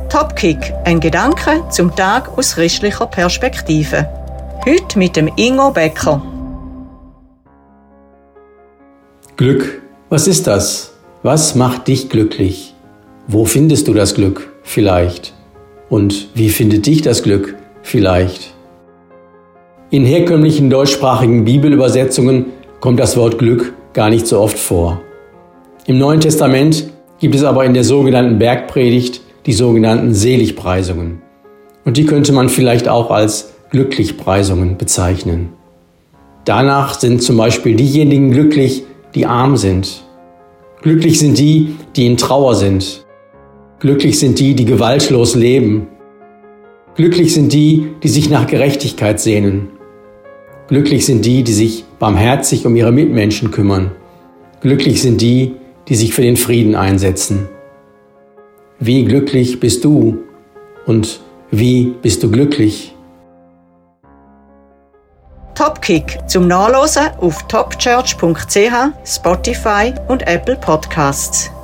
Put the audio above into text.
Topkick, ein Gedanke zum Tag aus christlicher Perspektive. Heute mit dem Ingo Becker. Glück, was ist das? Was macht dich glücklich? Wo findest du das Glück vielleicht? Und wie findet dich das Glück vielleicht? In herkömmlichen deutschsprachigen Bibelübersetzungen kommt das Wort Glück gar nicht so oft vor. Im Neuen Testament gibt es aber in der sogenannten Bergpredigt die sogenannten Seligpreisungen. Und die könnte man vielleicht auch als Glücklichpreisungen bezeichnen. Danach sind zum Beispiel diejenigen glücklich, die arm sind. Glücklich sind die, die in Trauer sind. Glücklich sind die, die gewaltlos leben. Glücklich sind die, die sich nach Gerechtigkeit sehnen. Glücklich sind die, die sich barmherzig um ihre Mitmenschen kümmern. Glücklich sind die, die sich für den Frieden einsetzen. Wie glücklich bist du und wie bist du glücklich? Topkick zum Nachlesen auf topchurch.ch, Spotify und Apple Podcasts.